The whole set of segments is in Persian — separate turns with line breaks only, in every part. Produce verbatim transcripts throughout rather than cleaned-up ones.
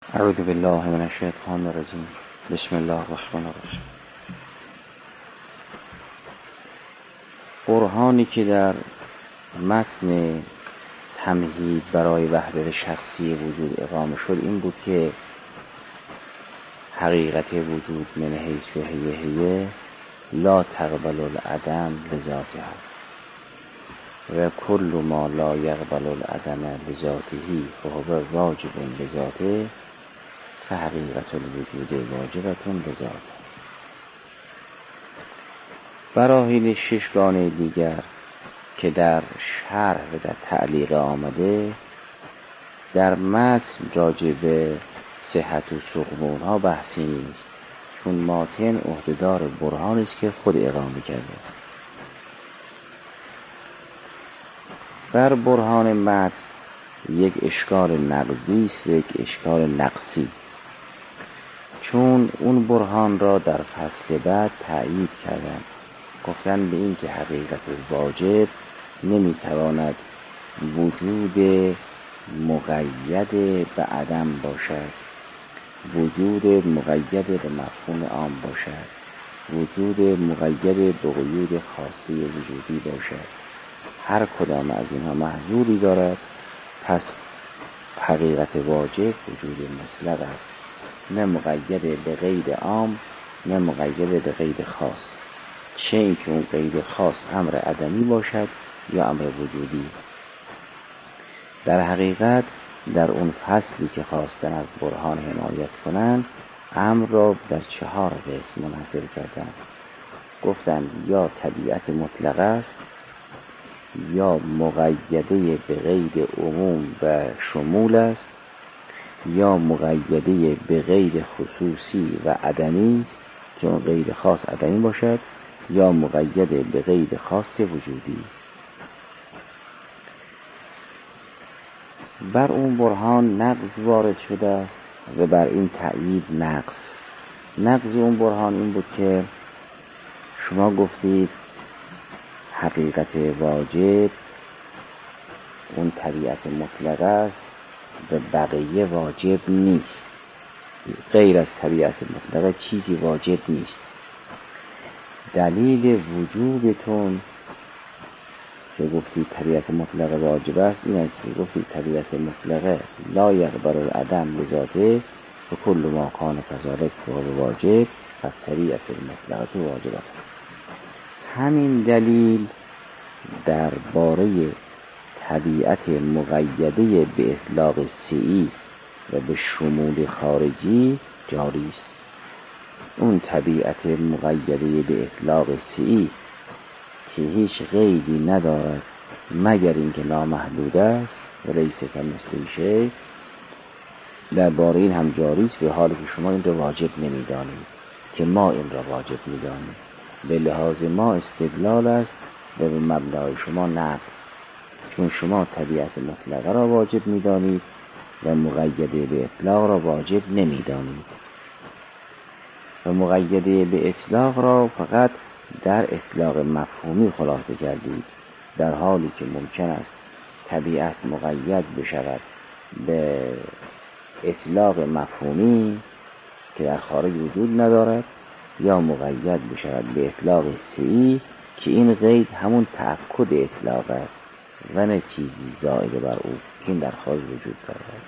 اعوذ بالله من الشیطان الرجیم. بسم الله الرحمن الرحیم. برهانی که در متن تمهید برای وحدت شخصی وجود اقامه شد این بود که حقیقت وجود من حیث و هیه هیه لا تقبل العدم لذاتها و کل ما لا یقبل العدم لذاته فهو واجب لذاته فحقیقت الوجود واجبتون لذاته. براهین ششگانه دیگر که در شرح و در تعلیق آمده در متن راجع به صحت و سقمون ها بحثی نیست، چون ماتن عهدهدار برهانی است که خود اقامه کرده است. بر برهان متن یک اشکال نقضی است و یک اشکال نقصی، چون اون برهان را در فصل بعد تأیید کردن، گفتن به این که حقیقت واجب نمیتواند وجود مقید به عدم باشد، وجود مقید به مفهوم عام باشد، وجود مقید به قیود خاصی وجودی باشد. هر کدام از اینها محظوری دارد، پس حقیقت واجب وجود مطلق است، نه مقید به قید عام نه مقید به قید خاص، چه این که اون قید خاص امر عدمی باشد یا امر وجودی. در حقیقت در اون فصلی که خواستن از برهان حمایت کنن امر را در چهار قسم منحصر کردن. گفتن یا طبیعت مطلق است، یا مقیده به قید عموم و شمول است، یا مقیده به قید خصوصی و عدمی است که اون قید خاص عدمی باشد، یا مقیده به قید خاص وجودی. بر اون برهان نقض وارد شده است و بر این تأیید نقص. نقض اون برهان این بود که شما گفتید حقیقت واجب اون طبیعت مطلق است و بقیه واجب نیست، غیر از طبیعت مطلق چیزی واجب نیست. دلیل وجوبتون که گفتید طبیعت مطلق واجب است این است که گفتید طبیعت مطلق لا یقبل العدم لذاته و کل ما کان کذالک فهو واجب فطبیعت المطلقه واجبه. همین دلیل در باره طبیعت مقیده به اطلاق سعی و به شمول خارجی جاری است. اون طبیعت مقیده به اطلاق سعی که هیچ قیدی ندارد مگر اینکه نامحدود است و لیس کمثله شیء، در باره این هم جاری است، به حالی که شما این را واجب نمیدانید که ما این را واجب میدانیم. به لحاظ ما استدلال است و به مبنای شما نقض، چون شما طبیعت مطلقه را واجب میدانید و مقیده به اطلاق را واجب نمیدانید و مقیده به اطلاق را فقط در اطلاق مفهومی خلاصه کردید، در حالی که ممکن است طبیعت مقید بشود به اطلاق مفهومی که در خارج وجود ندارد، یا مقید بشود به اطلاق سعی که این قید همون تأکد اطلاق است و نه چیزی زائد بر او که این در خارج وجود دارد.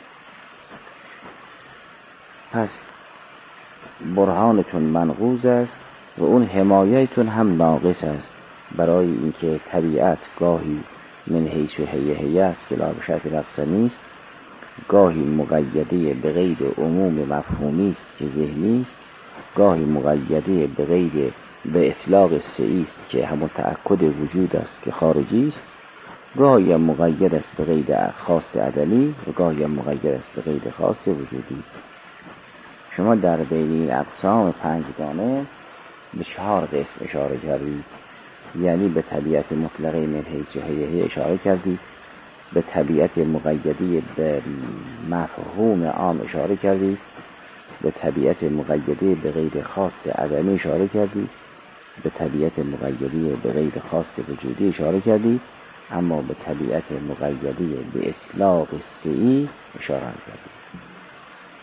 پس برهانتون منقوض است و اون حمایتون هم ناقص است، برای اینکه طبیعت گاهی من حیث و هیه هیه است که لا به شرط نقص نیست، گاهی مقیده به قید عموم مفهومی است که ذهنی است، گاهی مقیده به قید به اطلاق سعی است که همون تأکد وجود است که خارجی است، گاهی مقید است به قید خاص عدمی و گاهی مقید است به قید خاص وجودی. شما در بین این اقسام پنجگانه به چهار قسم اشاره کردید، یعنی به طبیعت مطلقه من حیث و هیه هیه اشاره کردید، به طبیعت مقیده به مفهوم عام اشاره کردید، به طبیعت مقیده به قید خاص عدمی اشاره کردید، به طبیعت مقیده به قید خاص وجودی اشاره کردید، اما به طبیعت مقیده به اطلاق سعی اشاره کردید.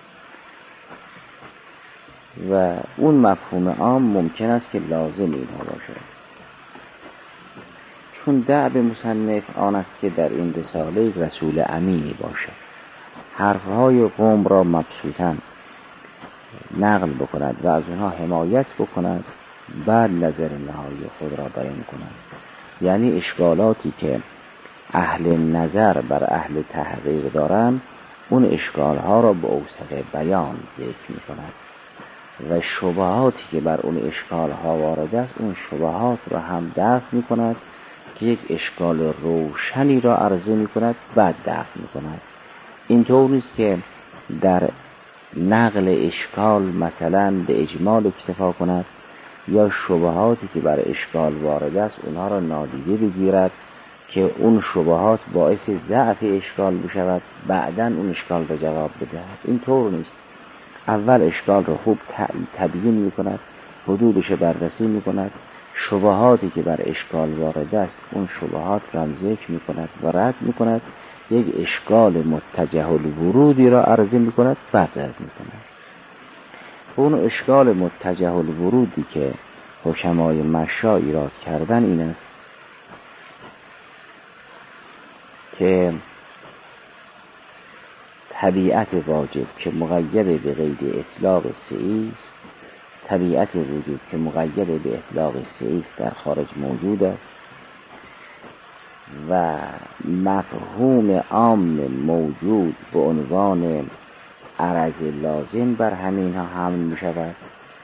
و اون مفهوم عام ممکن است که لازم اینها باشد، چون دأب مصنف آن است که در این رساله رسول امینی باشد، حرفهای قوم را مبسوطاً نقل بکند و از اونها حمایت بکند، بعد نظر نهایی خود را بیان کند. یعنی اشکالاتی که اهل نظر بر اهل تحقیق دارند، اون اشکالها را به اوسط بیان ذکر می کند و شبهاتی که بر اون اشکالها وارد است، اون شبهات را هم دفع می کند که یک اشکال روشنی را عرضه می کند، بعد دفع می کند. اینطور نیست که در نقل اشکال مثلا به اجمال اکتفا کند یا شبهاتی که بر اشکال وارد است اونها را نادیده بگیرد که اون شبهات باعث ضعف اشکال بشود، بعداً اون اشکال را جواب بدهد. اینطور نیست، اول اشکال را خوب تبیین می کند، حدودش بررسی می کند، شبهاتی که بر اشکال وارد است اون شبهات را ذکر می کند و رد می کند، یک اشکال متجه الورودی را عرضه می کند، بعد رد می کند. اون اشکال متجه الورودی که حکمای مشا ایراد کردن این است که طبیعت واجب که مقید به قید اطلاق سعی است، طبیعت وجود که مقید به اطلاق سعی است در خارج موجود است و مفهوم عام موجود به عنوان عرض لازم بر همینها حمل می شود.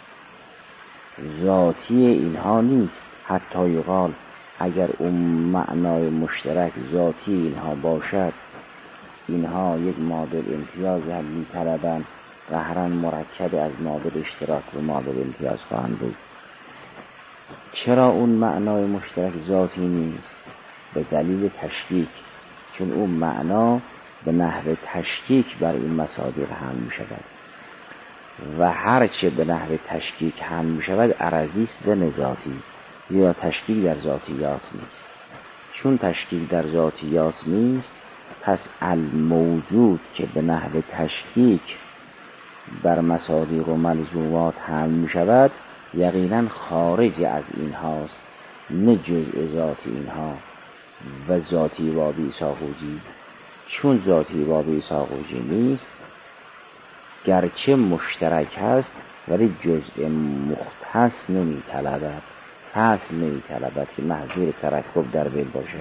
ذاتی اینها نیست، حتی یقال اگر اون معنای مشترک ذاتی اینها باشد، اینها یک مادر امتیاز هم می طلبند، قهراً مرکب از مادر اشتراک و مادر امتیاز خواهند بود. چرا اون معنای مشترک ذاتی نیست؟ به دلیل تشکیک، چون اون معنا به نحو تشکیک بر این مصادر هم می شود و هرچه به نحو تشکیک هم می شود عرضی است و نذاتی، زیرا تشکیک در ذاتیات نیست. چون تشکیک در ذاتیات نیست، پس الموجود که به نحو تشکیک بر مصادیق و ملزومات هم می شود یقینا خارج از این هاست، نه جزء ذات اینها و ذاتی بابی ساقوجی. چون ذاتی بابی ساقوجی نیست، گرچه مشترک هست ولی جزء مختص نمی طلبد، فصل نمی طلبد که محضور ترکب در وی باشه.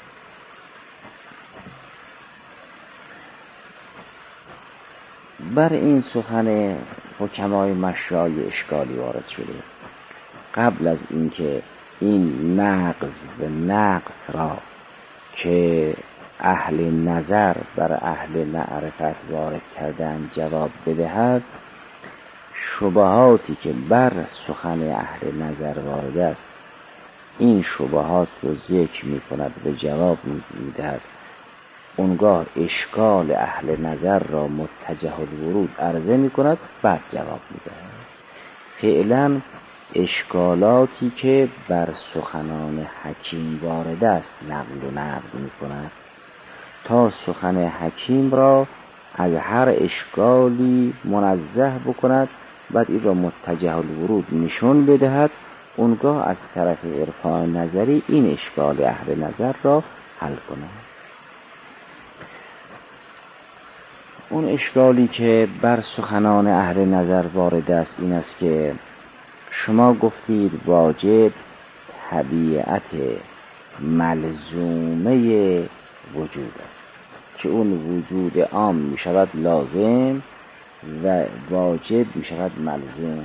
بر این سخن حکمای مشای اشکالی وارد شده. قبل از اینکه این نقض و نقص را که اهل نظر بر اهل معرفت وارد کردن جواب بدهد، شبهاتی که بر سخن اهل نظر وارد است این شبهات رو ذکر می کند و جواب می دهد. اونگاه اشکال اهل نظر را متجه الورود عرضه می کند، بعد جواب می دهد. فعلا اشکالاتی که بر سخنان حکیم وارد است نقل و نقد می کند تا سخن حکیم را از هر اشکالی منزه بکند، بعد این را متجه الورود نشون بدهد. اونگاه از طرف عرفان نظری این اشکال اهل نظر را حل کند. اون اشکالی که بر سخنان اهل نظر وارد است این است که شما گفتید واجب طبیعت ملزومه وجود است که اون وجود عام می شود لازم و واجب می شود ملزوم.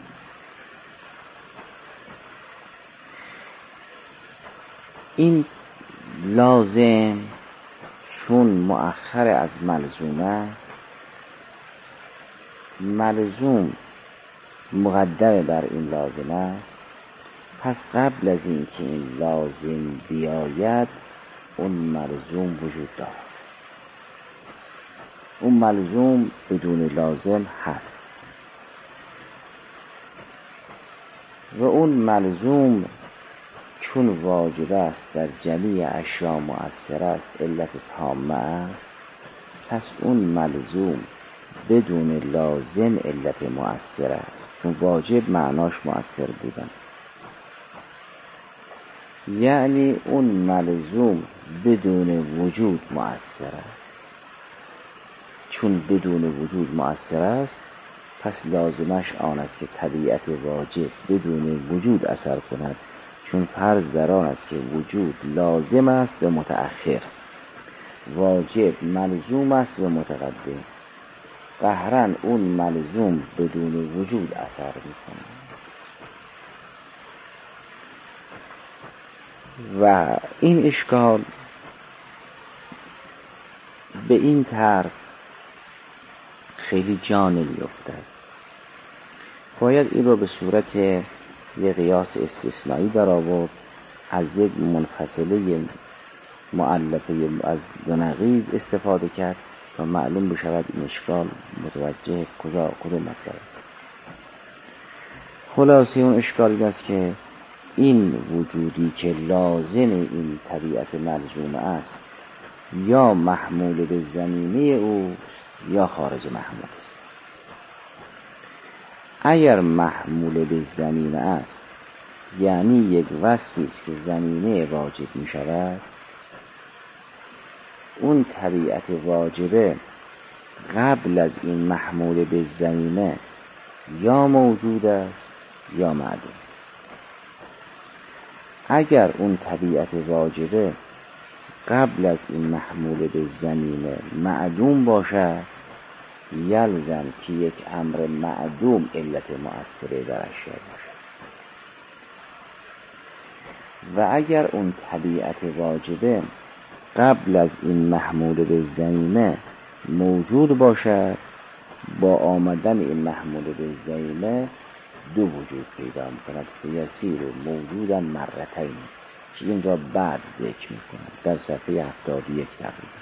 این لازم چون مؤخر از ملزوم است، ملزوم مقدم بر این لازم است، پس قبل از این که این لازم بیاید اون ملزوم وجود دارد. اون ملزوم بدون لازم هست و اون ملزوم چون واجب است در جمیع اشیا مؤثر است، علت تامه است، پس اون ملزوم بدون لازم علت مؤثر است، چون واجب معناش مؤثر بودن. یعنی اون ملزوم بدون وجود مؤثر است. چون بدون وجود مؤثر است، پس لازمش آن است که طبیعت واجب بدون وجود اثر کند، چون فرض در آن است که وجود لازم است و متأخر، واجب ملزوم است و متقدم. قهراً اون ملزوم بدون وجود اثر می‌کند و این اشکال به این طرز خیلی جا نمی‌افتد. باید این رو به صورت یک قیاس استثنایی در آورد، از یک منفصله مؤلفه از دو نقیض استفاده کرد تا معلوم بشود این اشکال متوجه کجا کدوم مطلب است. خلاصه اون اشکال این است که این وجودی که لازم این طبیعت ملزوم است یا محمول به زمینه اوست یا خارج محمول است. اگر محمول به زمینه است، یعنی یک وصفی است که زمینه واجب می شود، اون طبیعت واجبه قبل از این محمول به زمینه یا موجود است یا معدوم. اگر اون طبیعت واجبه قبل از این محمول به زمینه معدوم باشد، یلزم که یک امر معدوم علت مؤثره در اشیا باشد. و اگر اون طبیعت واجبه قبل از این محمول به زمینه موجود باشد، با آمدن این محمول به زمینه دو وجود پیدا می‌کند، فیسیر موجودا مرتين که این را بعد ذکر می‌کند در صفحه هفتاد و یک تقریبا.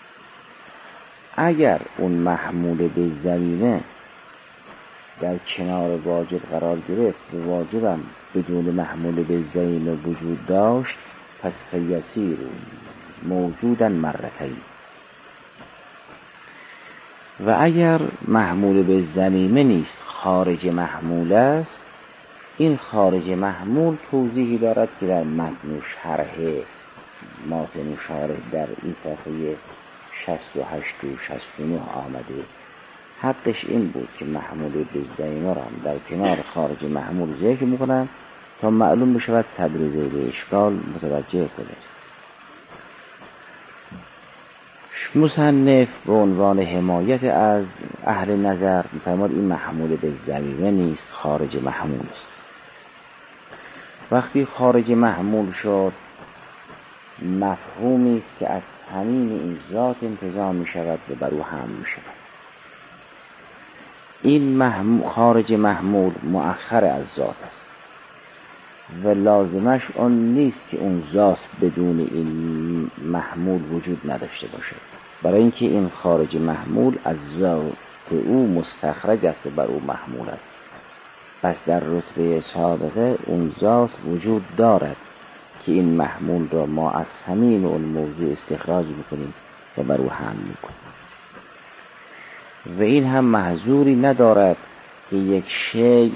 اگر اون محمول به زمینه در کنار واجب قرار گرفت و واجبم بدون محمول به زمینه وجود داشت، پس فیسیر موجودا مرتين. و اگر محمول به زمینه نیست، خارج محمول است، این خارج محمول توضیحی دارد که در متن شرح ماتن شارح در این صفحه شصت و هشت و شصت و نه آمده. حقش این بود که محمول به زمینه را در کنار خارج محمول ذکر میکنن تا معلوم بشود صدر ذیل اشکال متوجه کنید. مصنف به عنوان حمایت از اهل نظر می‌فرماید این محمول به زمینه نیست، خارج محمول است. وقتی خارج محمول شد، مفهومی است که از صمیم این ذات انتزاع می شود و بر او حمل می شود. این محمول خارج محمول مؤخر از ذات است و لازمش آن نیست که اون ذات بدون این محمول وجود نداشته باشد، برای اینکه این خارج محمول از ذات او مستخرج است و بر او محمول است. پس در رتبه سابقه اون ذات وجود دارد که این محمول را ما از صمیم اون موضوع استخراج میکنیم و بر او حمل میکنیم. و این هم محظوری ندارد که یک شیء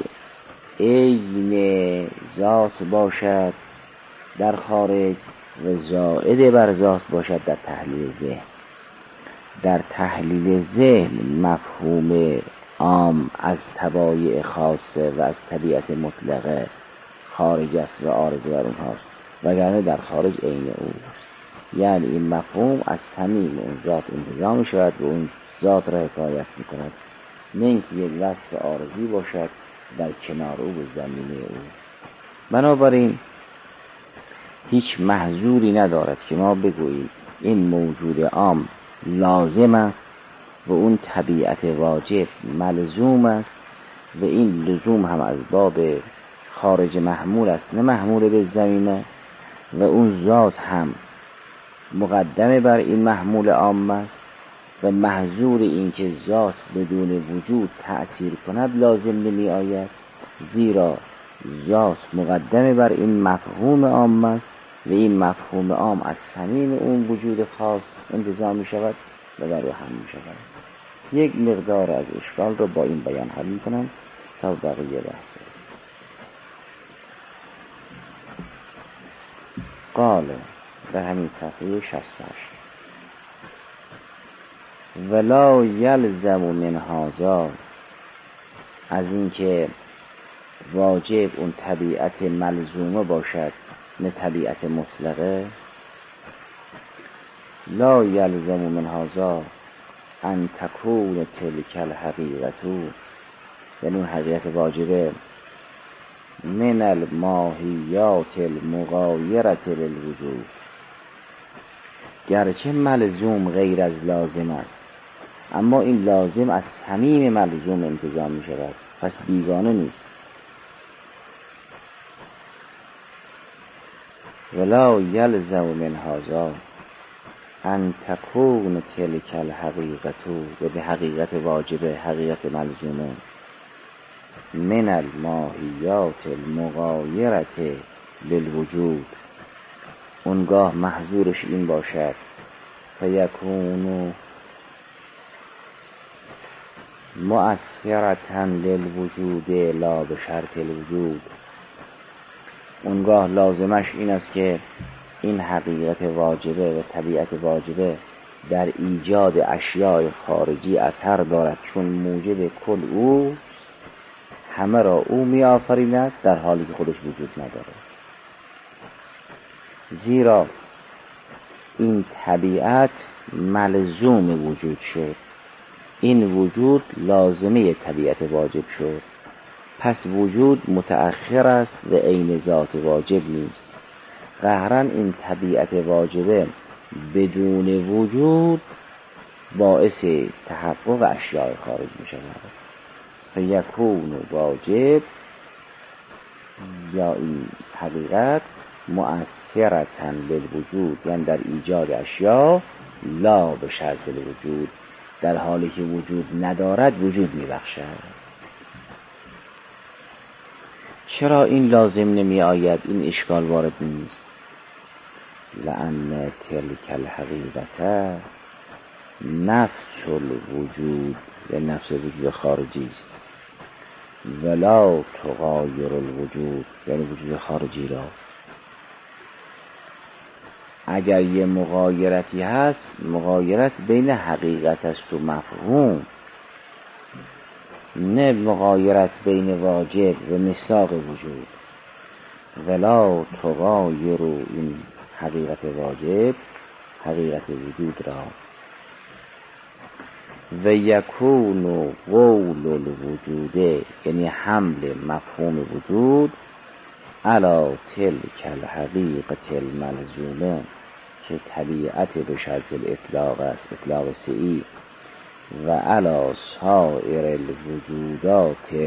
عین ذات باشد در خارج و زائد بر ذات باشد در تحلیل ذهن. در تحلیل ذهن مفهوم عام از طبایع خاصه و از طبیعت مطلقه خارج است و عارض بر اونهاست، وگرنه در خارج عین او است. یعنی این مفهوم از صمیم اون ذات انتزاع می شود و اون ذات را حکایت می کند، نه اینکه یک وصف عارضی باشد در کنار او و زمینه او. بنابراین هیچ محظوری ندارد که ما بگوییم این موجود عام لازم است و اون طبیعت واجب ملزوم است و این لزوم هم از باب خارج محمول است نه محمول به زمینه، و اون ذات هم مقدمه بر این محمول عام است و محظور این که ذات بدون وجود تأثیر کند لازم نمی آید، زیرا ذات مقدمه بر این مفهوم عام است و این مفهوم عام از صمیم اون وجود خاص انتزاع می شود و بر او هم می شود. یک مقدار از اشکال رو با این بیان حل میکنم تا بقیه بحث برسیم. قال در همین صفحه شصت و هشت ولا یلزم من هذا، از اینکه واجب اون طبیعت ملزومه باشد نه طبیعت مطلقه. لا یلزم من هذا ان تکون تلک الحقیقت، یعنی اون حقیقت واجبه من الماهیات المغایرة للوجود، گرچه ملزوم غیر از لازم است اما این لازم از صمیم ملزوم انتظام می شود، پس بیگانه نیست. ولا یلزم من هذا ان تکون تلک الحقیقت، و به حقیقت واجبه حقیقت ملزومه من الماهیات المغایرة للوجود، اونگاه محظورش این باشد فیکون مؤثرة للوجود لا بشرط الوجود، اونگاه لازمش این است که این حقیقت واجبه و طبیعت واجبه در ایجاد اشیاء خارجی اثر دارد، چون موجب کل او همه را او می آفریند در حالی که خودش وجود نداره. زیرا این طبیعت ملزوم وجود شد، این وجود لازمه طبیعت واجب شد، پس وجود متأخر است و عین ذات واجب نیست. قهراً این طبیعت واجبه بدون وجود باعث تحقق اشیاء خارج می شود. فیکون واجب یا این حقیقت مؤثرة للوجود، یعنی در ایجاد اشیاء لا به شرط الوجود، در حالی که وجود ندارد وجود می بخشد. چرا این لازم نمی آید؟ این اشکال وارد نیست. لأن تلک الحقیقت نفس الوجود، و نفس وجود خارجی است، ولا تغایر الوجود، یعنی وجود خارجی را. اگر یه مغایرتی هست، مغایرت بین حقیقت است و مفهوم، نه مغایرت بین واجب و مصداق وجود. ولا تغایر این حقیقت واجب حقیقت وجود را. و یکون قول الوجود، یعنی حمل مفهوم وجود علی تلک الحقیقت الملزومه، که طبیعت به شرط الاطلاق است، اطلاق سعی، و علی سائر الوجودات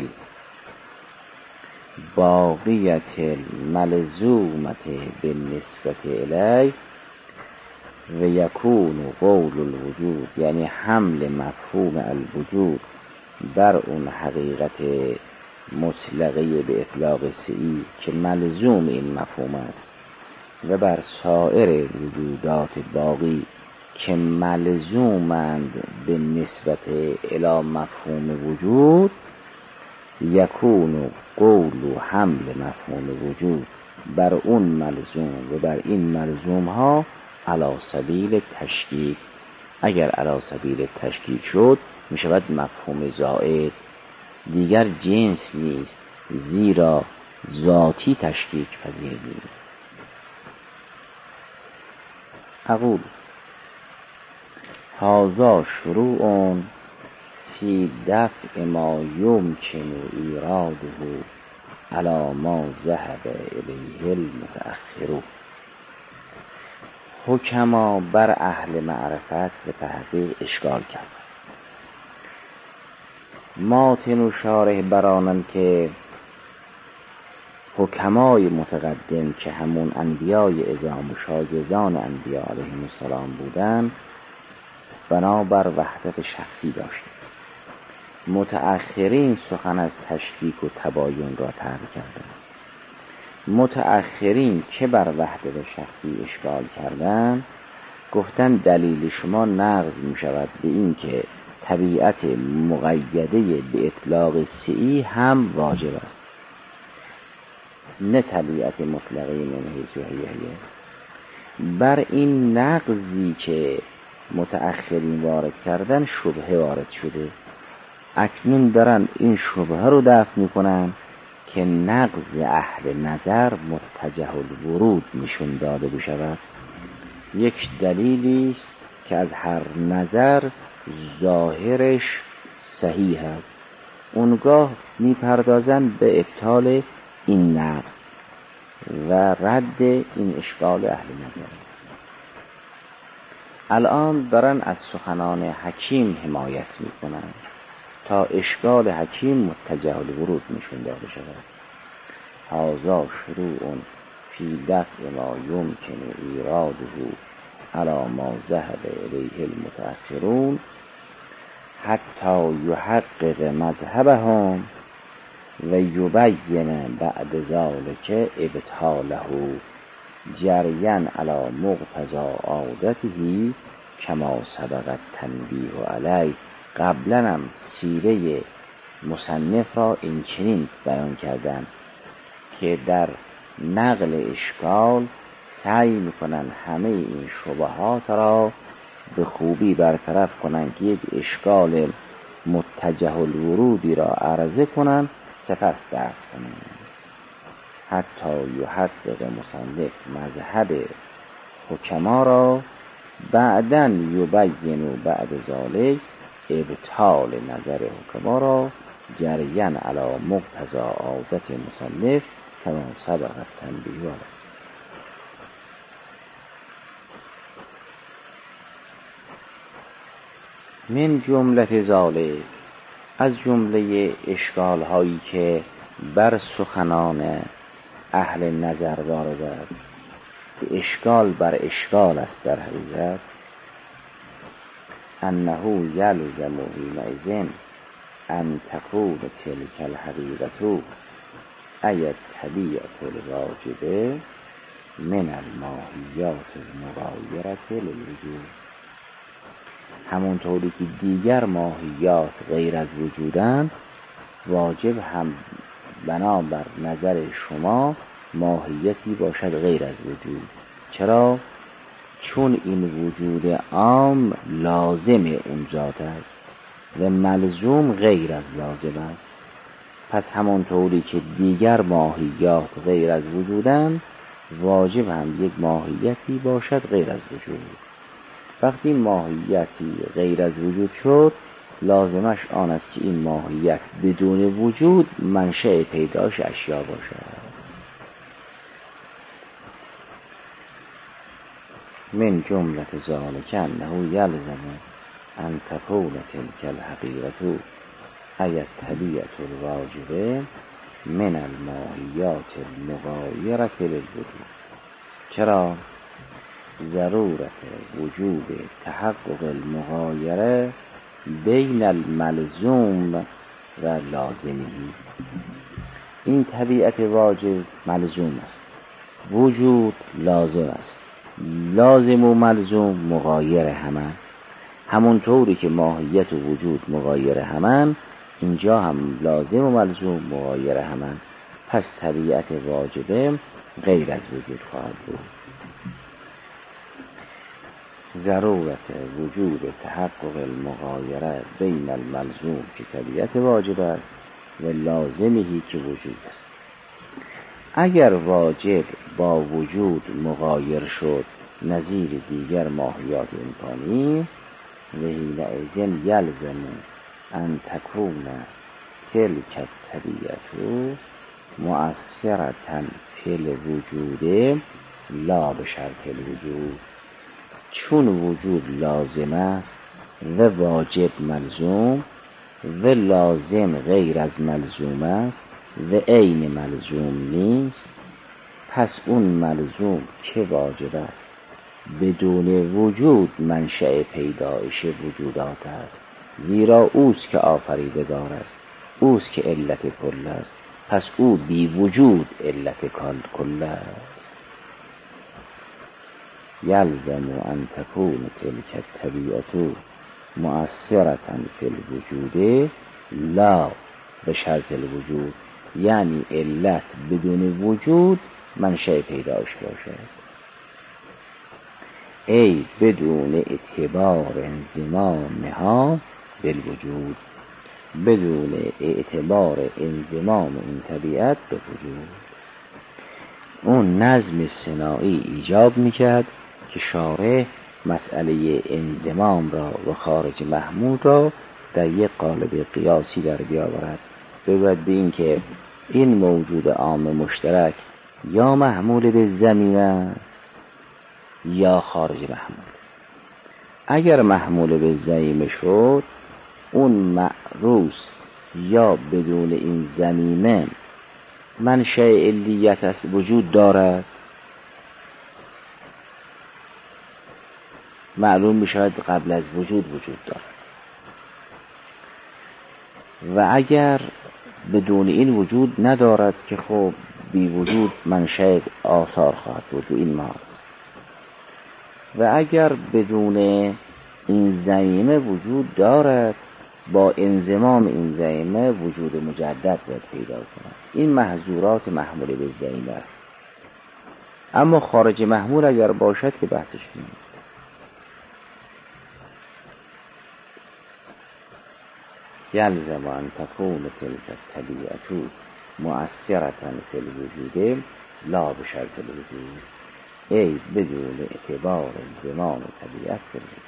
باقیت الملزومت بالنسبة الی. و یکون قول الوجود، یعنی حمل مفهوم الوجود بر اون حقیقت مطلقه به اطلاق سعی که ملزوم این مفهوم است، و بر سایر وجودات باقی که ملزومند به نسبت الی مفهوم وجود، یکون قول و حمل مفهوم وجود بر اون ملزوم و بر این ملزوم ها علی سبیل تشکیک. اگر علی سبیل تشکیک شد می شود مفهوم زائد، دیگر جنس نیست، زیرا ذاتی تشکیک پذیر نیست. اقول هذا شروع فی دفع ما یمکن ایراده علی ما ذهب الیه المتأخر. حکما بر اهل معرفت به تحقیق اشکال کرد. ماتن و شارح برانند که حکمای متقدم که همون انبیای اعظام و شاگردان انبیا علیهم السلام بودن، بنابر وحدت شخصی داشت. متأخرین سخن از تشکیک و تباین را طرح کردند. متأخرین که بر وحدت شخصی اشکال کردند، گفتند دلیل شما نقض می شود به این که طبیعت مقیده به اطلاق سعی هم واجب است، نه طبیعت مطلقه من حیث هیه. بر این نقضی که متأخرین وارد کردن شبهه وارد شده، اکنون دارن این شبهه رو دفع میکنن که نقض اهل نظر متجه الورود نشون داده بشود. یک دلیلی است که از هر نظر ظاهرش صحیح است، اونگاه میپردازن به ابطال این نقض و رد این اشکال اهل نظر. الان دارن از سخنان حکیم حمایت میکنن تا اشکال حکیم متجه الورود نشون داده شود. هذا شروع فی دفع ما یمکن ایراده علی ما ذهب الیه المتأخرون حتی یحقق مذهبهم و یبین بعد ذلک ابطاله جریا علی مقتضی عادته کما سبق التنبیه علیه. قبلا هم سیره مصنف را این چنین بیان کردن که در نقل اشکال سعی میکنن همه این شبهات را به خوبی برطرف کنن که یک اشکال متجه الورودی را عرضه کنن سپس دفع کنن حتی یحقق مصنف مذهب حکما را بعداً یبین بعد ذلک ابطال نظر حکما را جریاً علی مقتضی عادت مصنف کما سبق التنبیه علیه. من جمله ذالک، از جمله اشکال هایی که بر سخنان اهل نظر وارد است، که اشکال بر اشکال است در حقیقت، انه یلزم حینئذ ان تکون تلک الحقیقة ای طبیعة الواجبه من الماهیات المغایرة للوجود. همونطوری که دیگر ماهیات غیر از وجودند، واجب هم بنابر نظر شما ماهیتی باشد غیر از وجود. چرا؟ چون این وجود عام لازم اون ذات است و ملزوم غیر از لازم است. پس همونطوری که دیگر ماهیات غیر از وجودند، واجب هم یک ماهیتی باشد غیر از وجود. وقتی ماهیتی غیر از وجود شد، لازمش آن است که این ماهیت بدون وجود منشأ پیداش اشیا باشد. من جمله ذلک انه یلزم ان تکون تلک الحقیقة ای طبیعة الواجبه من الماهیات المغایرة للوجود. چرا؟ ضرورت وجود تحقق المغایره بین الملزوم و لازمی. این طبیعت واجب ملزوم است، وجود لازم است. لازم و ملزوم مغایر همن. همونطوری که ماهیت و وجود مغایر همن، اینجا هم لازم و ملزوم مغایر همن. پس طبیعت واجبه غیر از وجود خواهد بود. ضرورت وجود تحقق المغایره بین الملزوم که طبیعت واجب است و لازمی که وجود است. اگر واجب با وجود مغایر شد نظیر دیگر ماهیات امکانی، و حینئذ یلزم ان تکون تلک الطبیعة مؤثرة فی الوجود لا بشرط الوجود. چون وجود لازم است و واجب ملزوم و لازم غیر از ملزوم است و عین ملزوم نیست، پس اون ملزوم که واجب است بدون وجود منشأ پیدایش وجودات است، زیرا اوست که آفریدگار است، اوست که علت کل است. پس او بی وجود علت کل است. یلزم ان تکون تلک الطبیعة مؤثرة فی الوجود لا به شرط الوجود، یعنی علت بدون وجود منشأ پیداش باشد. ای بدون اعتبار انضمامها بالوجود، بدون اعتبار انضمام این طبیعت به وجود. اون نظم صناعی ایجاب میکرد که شارع مسئله انضمام را و خارج محمول را در یک قالب قیاسی در بیاورد، بگوید به این که این موجود عام مشترک یا محمول به ضمیم است یا خارج محمول. اگر محمول به ضمیم شد، اون معروض یا بدون این ضمیمه منشأ علیت است، وجود دارد، معلوم می شود قبل از وجود وجود دارد. و اگر بدون این وجود ندارد که خب بی وجود منشأ آثار خواهد بود و این ماست. و اگر بدون این ضمیمه وجود دارد، با انضمام این ضمیمه وجود مجدد باید پیدا کند. این محظورات محمول به ضمیم است. اما خارج محمول اگر باشد که بحثش نیست. یلزم ان تکون تلک الطبیعة مؤثرة فی الوجود لا بشرط الوجود، ای بدون اعتبار انضمام طبیعت الوجود.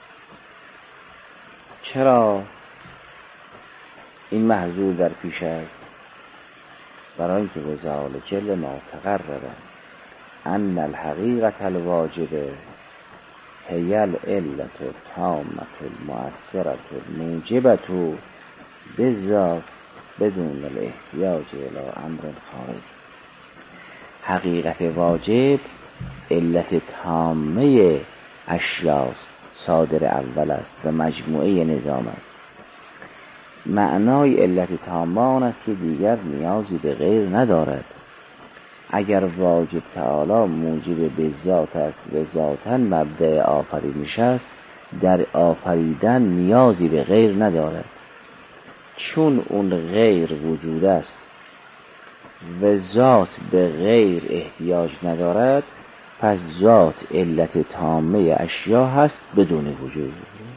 چرا این محظور در پیش است؟ برای اینکه وذالک لما تقرر ان الحقیقة الواجبه هی العلة التامة المؤثرة الموجبة بالذات بدون الاحتیاج الی امر خارج. حقیقت واجب علت تامه اشیاست، صادر اول است و مجموعه نظام است. معنای علت تامه آن است که دیگر نیازی به غیر ندارد. اگر واجب تعالی موجب به ذات است و ذاتاً مبدأ آفرینش است، در آفریدن نیازی به غیر ندارد. چون اون غیر وجود است و ذات به غیر احتیاج ندارد، پس ذات علت تامه اشیا هست بدون وجود.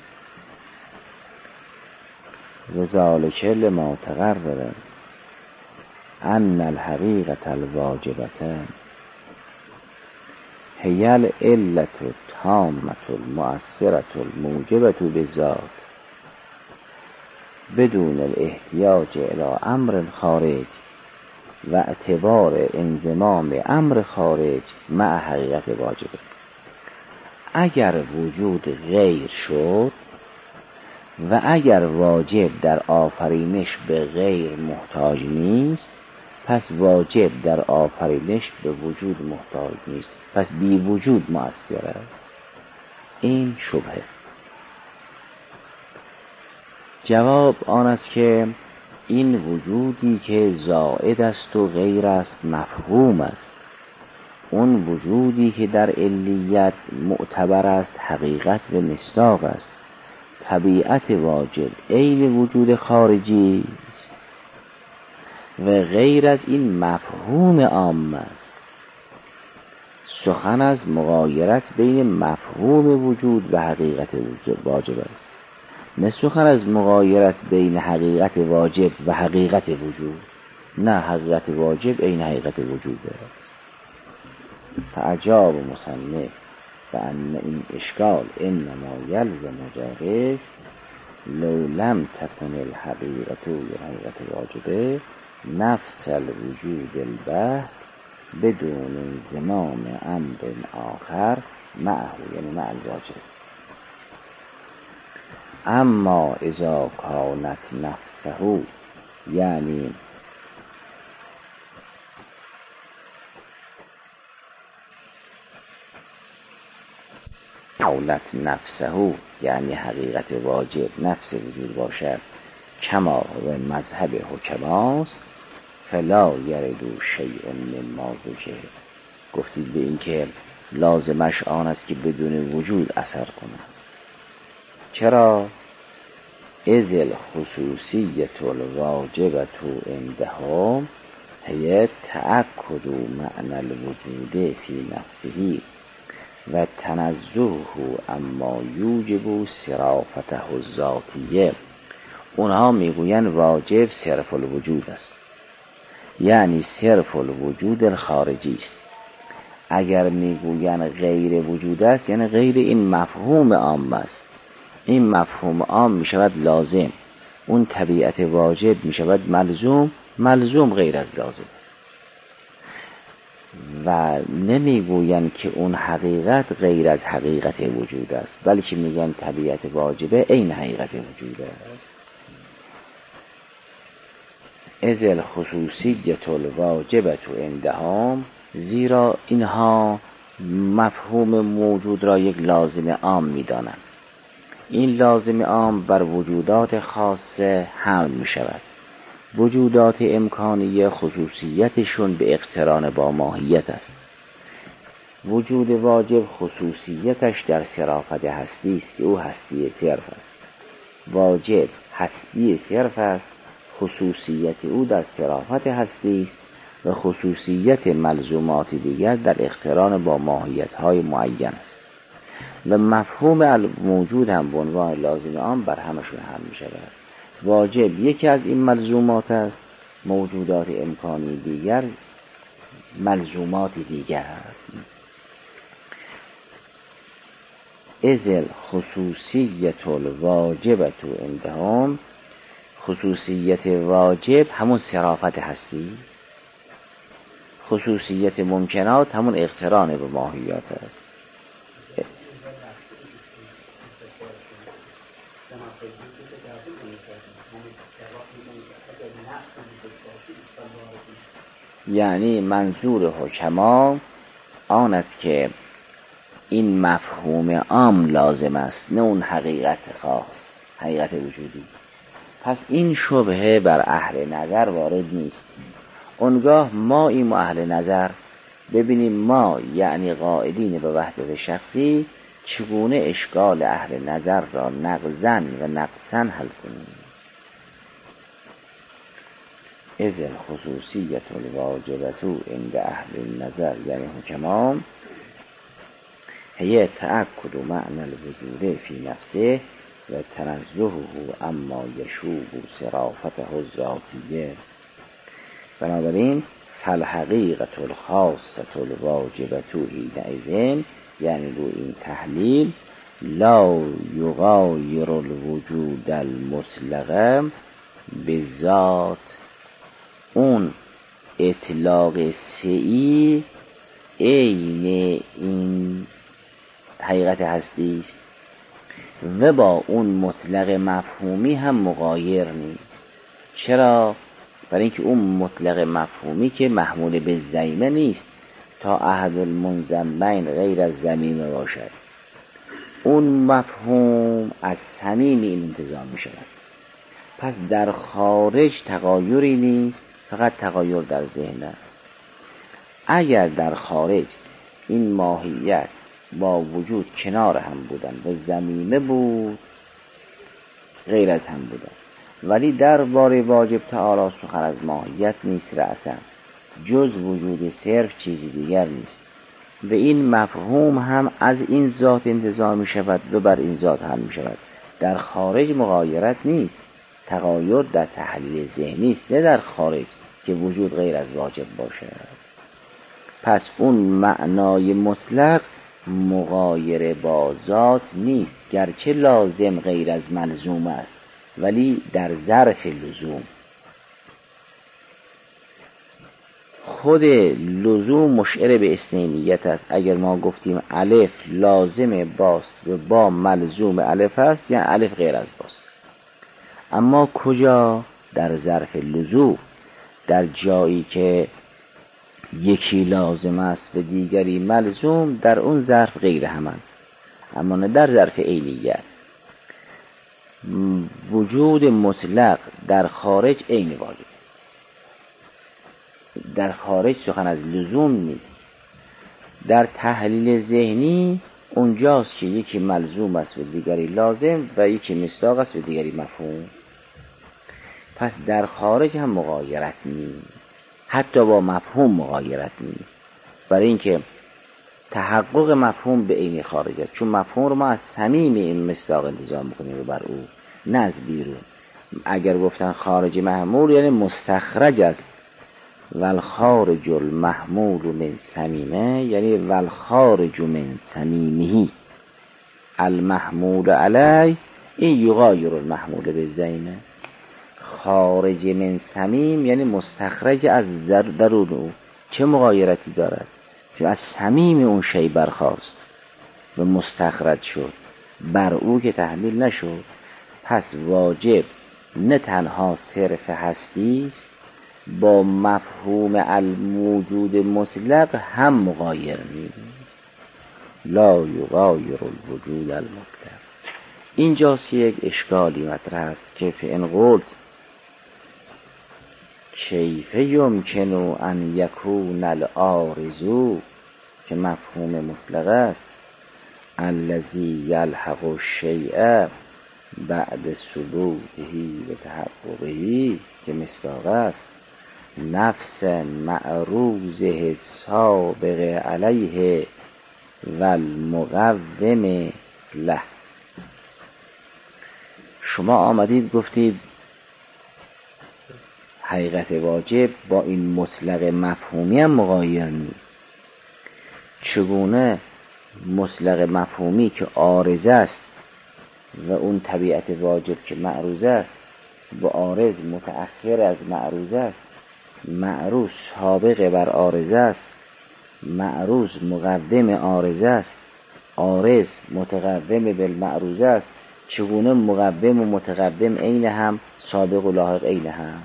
وذالک لما تقرر ان الحقیقة الواجبة هی العلة التامة المؤثرة الموجبة بالذات بدون الاحتیاج الی امر خارج و اعتبار انضمام امر خارج مع حقیقت واجبه. اگر وجود غیر شد و اگر واجب در آفرینش به غیر محتاج نیست، پس واجب در آفرینش به وجود محتاج نیست، پس بی وجود مؤثر است. این شبهه. جواب آن است که این وجودی که زائد است و غیر است مفهوم است. اون وجودی که در علیت معتبر است حقیقت و مصداق است. طبیعت واجب عین وجود خارجی است و غیر از این مفهوم عام است. سخن از مغایرت بین مفهوم وجود و حقیقت واجب است، نه سخن از مغایرت بین حقیقت واجب و حقیقت وجود. نه، حقیقت واجب عین حقیقت وجود است. تعجب مصنف و ان این اشکال انما یلزم جاره لو لم تکن الحقیقت یا حقیقت واجبه نفس الوجود البحت بدون انضمام امر آخر معه، یعنی مع الواجب. اما اذا کانت نفسه، یعنی کانت نفسه یعنی حقیقت واجب نفس وجود باشد، کما و مذهب حکماست، فلا یرد شیء مما ذکر. گفتید به این که لازمش آن است که بدون وجود اثر کند. چرا؟ اذ الخصوصیت الواجبة عندهم هی تأکد معنی الوجود فی نفسه و تنزهه اما یوجب صرافته الذاتیه. اونها میگوین واجب صرف الوجود است، یعنی صرف الوجود الخارجی است. اگر میگوین غیر وجود است یعنی غیر این مفهوم عام است. این مفهوم عام میشود لازم، اون طبیعت واجب میشود ملزوم، ملزوم غیر از لازم است. و نمیگوین که اون حقیقت غیر از حقیقت وجود است، بلکه میگن طبیعت واجبه عین حقیقت وجود است. اذ الخصوصیت الواجبة عندهم، زیرا اینها مفهوم موجود را یک لازم عام میدانند. این لازم عام بر وجودات خاصه حمل می شود. وجودات امکانیه خصوصیتشون به اقتران با ماهیت است. وجود واجب خصوصیتش در صرافت هستی است که او هستی صرف است. واجب هستی صرف است، خصوصیت او در صرافت هستی است و خصوصیت ملزومات دیگر در اقتران با ماهیت‌های معین است. و مفهوم موجود هم به عنوان لازم عام بر همشون حمل می شود. واجب یکی از این ملزومات است، موجودات امکانی دیگر ملزومات دیگر. اذ الخصوصیت الواجبة عندهم، خصوصیت واجب همون صرافت هستی است، خصوصیت ممکنات همون اقتران به ماهیات است. یعنی منظور حکما آن است که این مفهوم عام لازم است، نه اون حقیقت خاص، حقیقت وجودی. پس این شبهه بر اهل نظر وارد نیست. اونگاه ما این اهل نظر ببینیم ما یعنی قائلین به وحدت شخصی چگونه اشکال اهل نظر را نقضاً و نقصاً حل کنیم. اذ الخصوصیت الواجبة عند اهل النظر یعنی حکما هی تأکد معنی الوجود فی نفسه و تنزهه اما یشوب صرافته الذاتیه. بنابراین فالحقیقة الخاصة الواجبة حینئذ، یعنی رو این تحلیل لا یغایر الوجود المطلق به ذات، اون اطلاق سعی عین این حقیقت هستی است و با اون مطلق مفهومی هم مغایر نیست. چرا؟ برای اینکه اون مطلق مفهومی که محمول به زمیمه نیست تا احد المنضمین غیر از زمیمه باشد، اون مفهوم از صمیم این انتزاع می شود. پس در خارج تغایری نیست، فقط تغایر در ذهن است. اگر در خارج این ماهیت با وجود کنار هم بودن و زمیمه بود، غیر از هم بودن، ولی در باره واجب تعالی سخن از ماهیت نیست رأسا، جز وجود صرف چیزی دیگر نیست و این مفهوم هم از این ذات انتزاع می شود و بر این ذات هم می شود. در خارج مغایرت نیست، تغایر در تحلیل ذهنی است، نه در خارج که وجود غیر از واجب باشد. پس اون معنای مطلق مغایر با ذات نیست، گرچه لازم غیر از ملزوم است ولی در ظرف لزوم. خود لزوم مشعر به اثنینیت است. اگر ما گفتیم الف لازم باست و با ملزوم الف است، یعنی الف غیر از باست. اما کجا؟ در ظرف لزوم، در جایی که یکی لازم است و دیگری ملزوم، در اون ظرف غیر همان، اما نه در ظرف عینیت. وجود مطلق در خارج عین واجب است. در خارج سخن از لزوم نیست. در تحلیل ذهنی اونجاست که یکی ملزوم است و دیگری لازم و یکی مصداق است و دیگری مفهوم. پس در خارج هم مغایرت نیست، حتی با مفهوم مغایرت نیست، برای اینکه تحقق مفهوم به عین خارج است، چون مفهوم رو ما از صمیم این مصداق التزام می‌کنیم بر او، نه از بیرون. اگر گفتن خارج محمول یعنی مستخرج است، والخارج المحمول من صمیمه یعنی والخارج من صمیمه المحمول علی این یغایر المحمول بالزینه. خارج من صمیم یعنی مستخرج از درون او. چه مغایرتی دارد؟ چون از صمیم اون شی برخاست و مستخرج شد، بر او که تحمیل نشد. پس واجب نه تنها صرف هستی است، با مفهوم الموجود مطلق هم مغایر نیست. لا یغایر الوجود المطلق. اینجاست یک اشکالی مطرح است که فإن قلت کیف یمکن ان یکون العارض، که مفهوم مطلق است، الذی یلحق الشیء بعد ثبوته و تحققه، که مصداق است، نفس معروضه سابق علیه و المقوم له. شما آمدید گفتید حقیقت واجب با این مطلق مفهومی هم مغایر نیست. چگونه مطلق مفهومی که عارض است و اون طبیعت واجب که معروض است، با عارض متأخر از معروض است، معروض سابق بر عارض است، معروض مقوم عارض است، عارض متقوم بالمعروض است، چگونه مقوم و متقوم عین هم، سابق و لاحق عین هم؟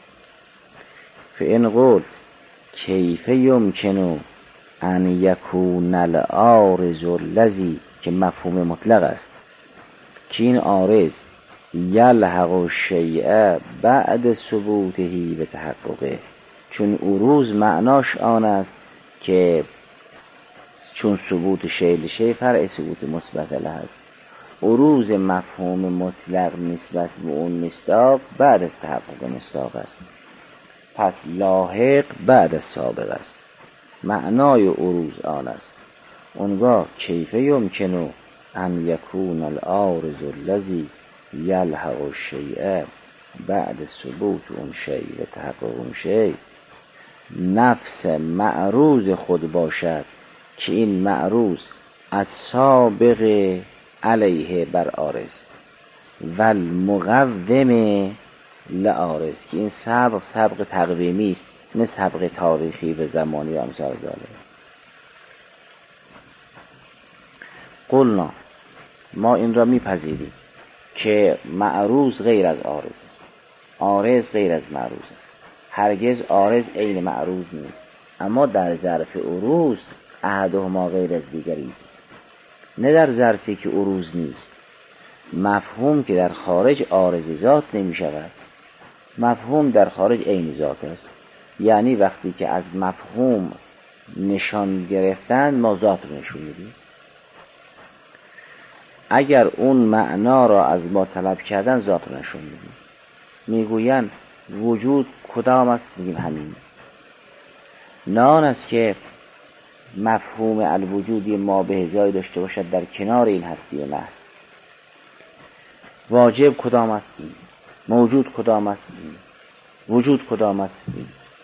فإن قلت کیف یمکن ان یکون العارض الذی، که مفهوم مطلق است، که این عارض یلحق الشیء بعد ثبوته به تحققه، چون عروض معناش آن است که چون ثبوت شیء لشیء فرع ثبوت مثبت له است. عروض مفهوم مطلق نسبت به اون مصداق بعد از تحقق مصداق است، پس لاحق بعد از سابق است. معنای عروض آن است. اونگاه کیف یمکن ان یکون العارض الذی یلحق الشیء بعد ثبوت اون شیء و تحقق اون شیء، نفس معروض خود باشد که این معروض از سابق علیه بر عارض و المقوم لعارض، که این سبق سبق تقویمی است نه سبق تاریخی و زمانی و امثال ذالک. قلنا، ما این را میپذیریم که معروض غیر از عارض است، عارض غیر از معروض است. هرگز عارض عین معروض نیست، اما در ظرف عروض احدهما غیر از دیگری است، نه در ظرفی که عروض نیست. مفهوم که در خارج عارض ذات نمی شود، مفهوم در خارج عین ذات است. یعنی وقتی که از مفهوم نشان گرفتن، ما ذات رو نشون میدیم. اگر اون معنا را از ما طلب کردن، ذات رو نشون میدیم. میگوین وجود کدام است؟ میگیم همین. نه آن است که مفهوم الوجودی ما به جای داشته باشد در کنار این هستی محض. واجب کدام است؟ این. موجود کدام است؟ این. وجود کدام است؟ این.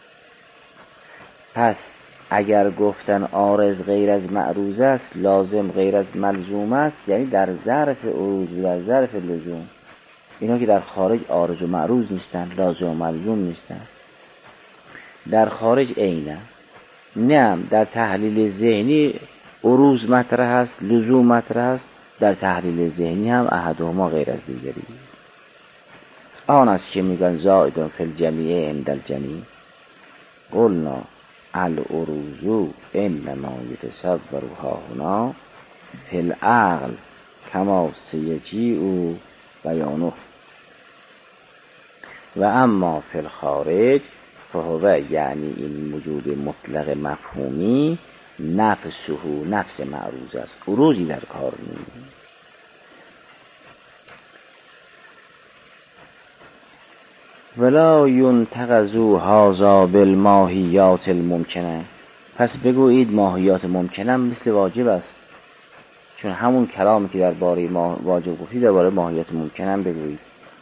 پس اگر گفتن عارض غیر از معروض است، لازم غیر از ملزوم است، یعنی در ظرف عروض و در ظرف لزوم، اینا که در خارج عارض و معروض نیستن، لازم و ملزوم نیستن، در خارج عینه. نه در تحلیل ذهنی عروض مطرح است، لزوم مطرح است، در تحلیل ذهنی هم احدهما غیر از دیگری است. آن است که میگن زائد فی الجمیع عند الجمیع. قلنا العروض انما یتصور ها هنا فی العقل کما سیجیء بیانه و اما فی الخارج فهو، یعنی این وجود مطلق مفهومی، نفسه نفس معروض است، عروضی در کار نیست. ولا ینتقض هذا بالماهیات الممکنه، پس بگویید ماهیات ممکنه مثل واجب است، چون همون کلامی که درباره واجب گفتید درباره ماهیات ممکنه بگویید.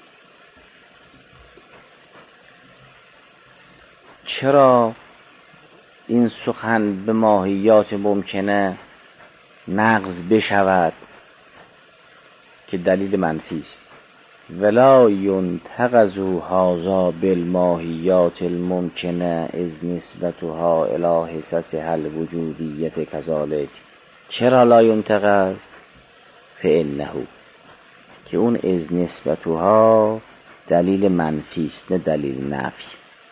چرا این سخن به ماهیات ممکنه نقض بشود که دلیل منفی است؟ ولا ینتقض هذا بالماهیات الممکنه اذ نسبتها الی حصصها الوجودیه کذالک. چرا لا ینتقض؟ فانه، که اون اذ نسبتها دلیل منفی است نه دلیل نفی.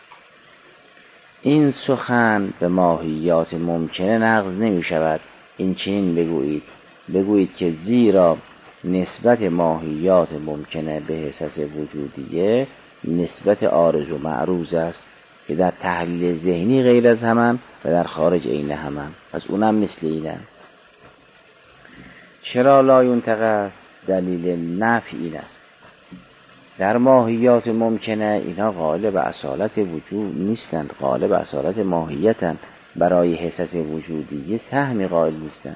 این سخن به ماهیات ممکنه نقض نمی شود. این چنین بگویید، بگویید که زیرا نسبت ماهیات ممکنه به حصص وجودیه نسبت عارض و معروض است که در تحلیل ذهنی غیر از همان و در خارج عین همان، پس اونم مثل اینه. چرا لا ینتقض؟ دلیل نفی این است، در ماهیات ممکنه اینا غالب اصالت وجود نیستند، غالب اصالت ماهیتند، برای حصص وجودیه سهمی قائل نیستند.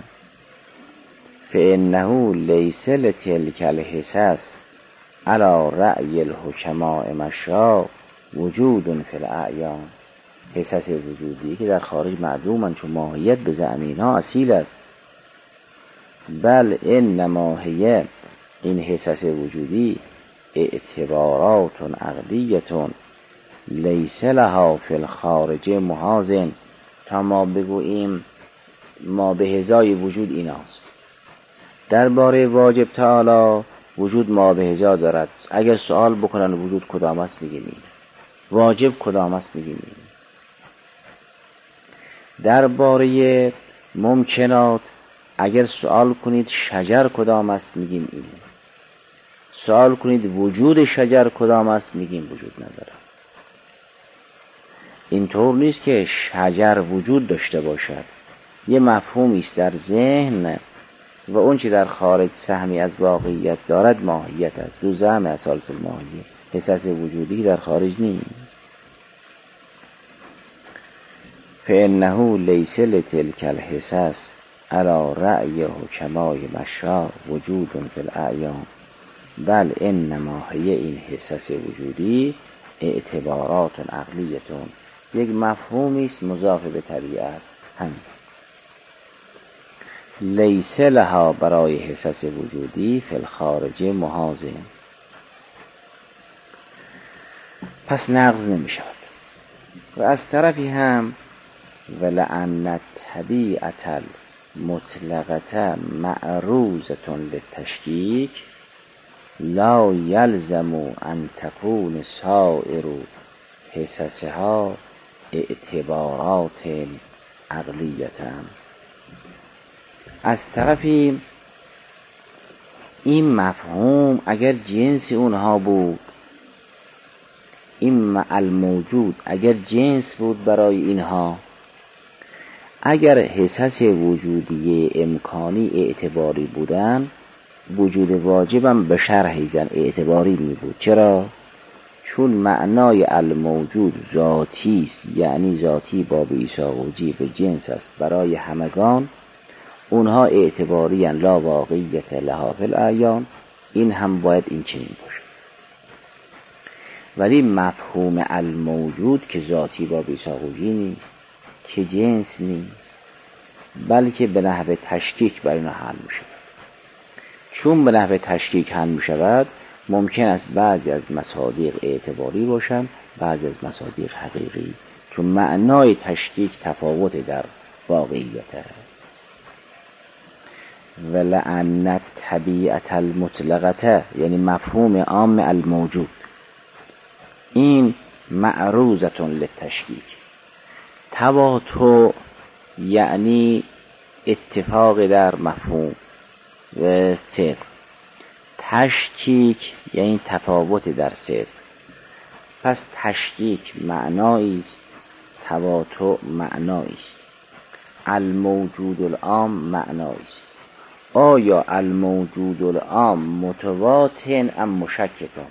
فانه لیس لتلک الحصص علی رأی الحکماء مشاء وجود فی الاعیان. حصص وجودی که در خارج معدومند، چون ماهیت به زعم اینها اصیل است. بل انما هی، این حصص وجودی اعتبارات عقلیه لیس لها فی الخارج محاذن. تا ما بگوییم ما به هزای وجود ایناست، درباره واجب تعالی وجود ما به هزا دارد. اگر سوال بکنن وجود کدام است میگیم این، واجب کدام است میگیم این. درباره ممکنات اگر سوال کنید شجر کدام است میگیم این، سوال کنید وجود شجر کدام است میگیم وجود نداره. اینطور نیست که شجر وجود داشته باشد، یه مفهومی است در ذهن و اون چی در خارج سهمی از واقعیت دارد ماهیت است. دو زعم اصالت الماهیه، حصص وجودی در خارج نیست. فانه لیس لتلک الحصص علی رأی حکماء مشاء وجود فی الاعیان بل انما هی، این حصص وجودی اعتبارات عقلیه، یک مفهومی است مضاف به طبیعت. همین لیس لها برای حصص وجودی فی الخارج محاذن، پس نقض نمی شود. و از طرفی هم ولأن الطبیعة المطلقة معروضة للتشکیک لا یلزم ان تكون سائر حصصها اعتبارات عقلیه. از طرفی این مفهوم اگر جنس اونها بود، این الموجود اگر جنس بود برای اینها، اگر حصص وجودی امکانی اعتباری بودن، وجود واجبم به شرح زن اعتباری می بود. چرا؟ چون معنای الموجود ذاتی است، یعنی ذاتی باب ایساقوجی به جنس است برای همگان، اونها اعتباری ان لا واقعیت لها فی الاعیان، این هم باید این چنین باشه. ولی مفهوم الموجود که ذاتی باب ایساقوجی نیست، که جنس نیست، بلکه به نحو تشکیک بر اینا حل می شود. چون به نحو تشکیک حل می شود، ممکن است بعضی از مصادیق اعتباری باشند، بعضی از مصادیق حقیقی، چون معنای تشکیک تفاوت در واقعیت است. ولأن الطبیعة المطلقة، یعنی مفهوم عام الموجود، این معروضة للتشکیک. تواطؤ یعنی اتفاق در مفهوم و صدق، تشکیک یعنی تفاوت در صدق. پس تشکیک معنایی است، تواطؤ معنایی است. الموجود العام معنایی است. آیا الموجود العام متواتن ام مشککان؟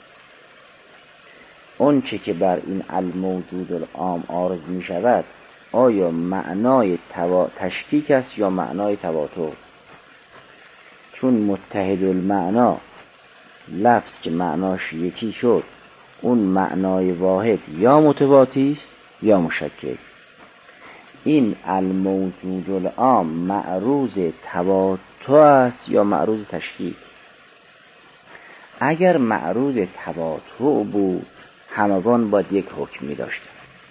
اون چه که بر این الموجود العام عارض می شود آیا معنای توا... تشکیک است یا معنای تواتر؟ چون متحد المعنا لفظ که معناش یکی شد اون معنای واحد یا متواتی است یا مشکک. این الموجود العام معروض تواتر است یا معروض تشکیک؟ اگر معروض تواتر بود همگان باید یک حکم می داشتن.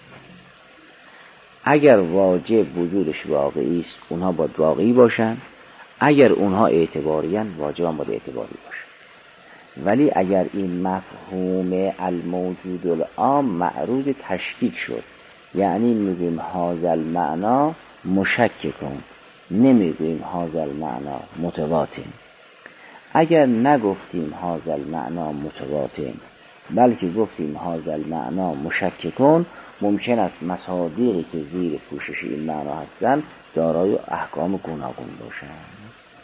اگر واجب وجودش واقعی است اونها باید واقعی باشن، اگر اونها اعتباری ان واجب هم باید اعتباری باشن. ولی اگر این مفهوم الموجود العام معروض تشکیک شد یعنی میگویم هذا المعنا مشککون، نمیگویم هذا المعنا متواتن. اگر نگفتیم هذا المعنا متواتن بلکه گفتیم هذا المعنا مشککون، ممکن است مصادیقی که زیر پوشش این معنا هستند دارای احکام گوناگون باشند.